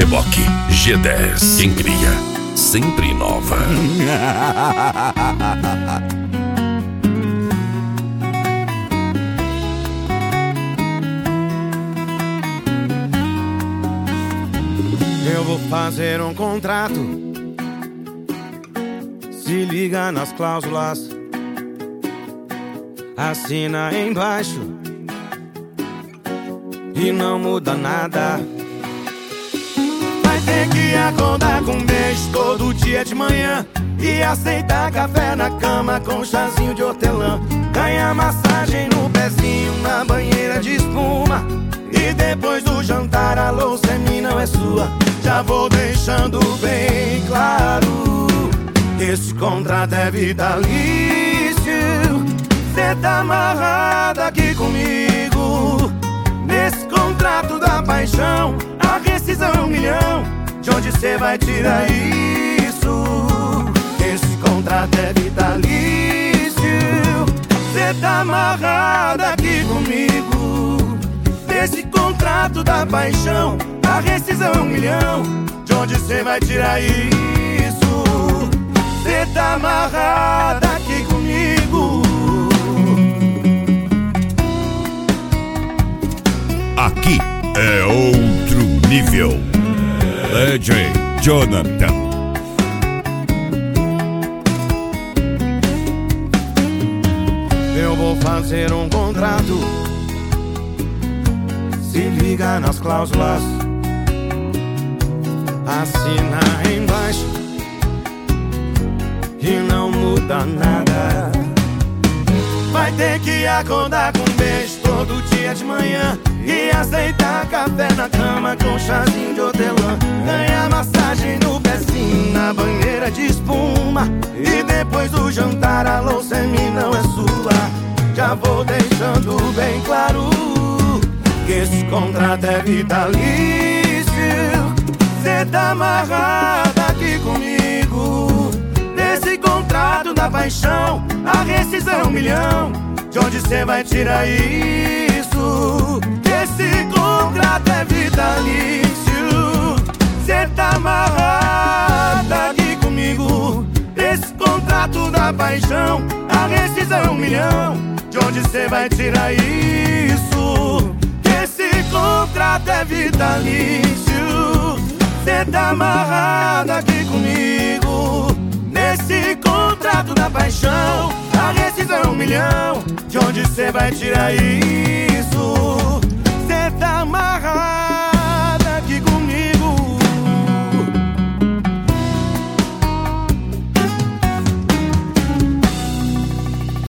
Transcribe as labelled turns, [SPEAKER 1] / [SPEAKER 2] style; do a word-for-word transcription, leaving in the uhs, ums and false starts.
[SPEAKER 1] Beboque G dez. Quem cria sempre inova.
[SPEAKER 2] Eu vou fazer um contrato. Se liga nas cláusulas, assina embaixo e não muda nada. Vai ter que acordar com um beijo todo dia de manhã e aceitar café na cama com chazinho de hortelã. Ganhar massagem no pezinho na banheira de espuma. E depois do jantar a louça é minha, não é sua. Já vou deixando bem claro que esse contrato é vitalício. Cê tá amarrado aqui comigo. Nesse contrato da paixão, a rescisão é um milhão. De onde cê vai tirar isso? Esse contrato é vitalício. Cê tá amarrado aqui comigo. Nesse contrato da paixão, a rescisão é um milhão. De onde cê vai tirar isso? Cê tá amarrado aqui comigo.
[SPEAKER 3] Aqui é outro nível. D J Jonathan.
[SPEAKER 2] Eu vou fazer um contrato. Se liga nas cláusulas, assina embaixo e não muda nada. Vai ter que acordar com um beijo todo dia de manhã e aceitar café na cama com chazinho de hortelã. Ganhar massagem no pezinho na banheira de espuma. E depois do jantar a louça é minha, não é sua. Já vou deixando bem claro que esse contrato é vitalício. Cê tá amarrado aqui comigo. Nesse contrato da paixão, a rescisão é um milhão. De onde cê vai tirar isso? Esse contrato é vitalício. Cê tá amarrado aqui comigo. Nesse contrato da paixão, a rescisão é um milhão. De onde cê vai tirar isso? Esse contrato é vitalício. Cê tá amarrado aqui comigo. Nesse contrato da paixão, a rescisão é um milhão. De onde cê vai tirar isso? Cê tá amarrado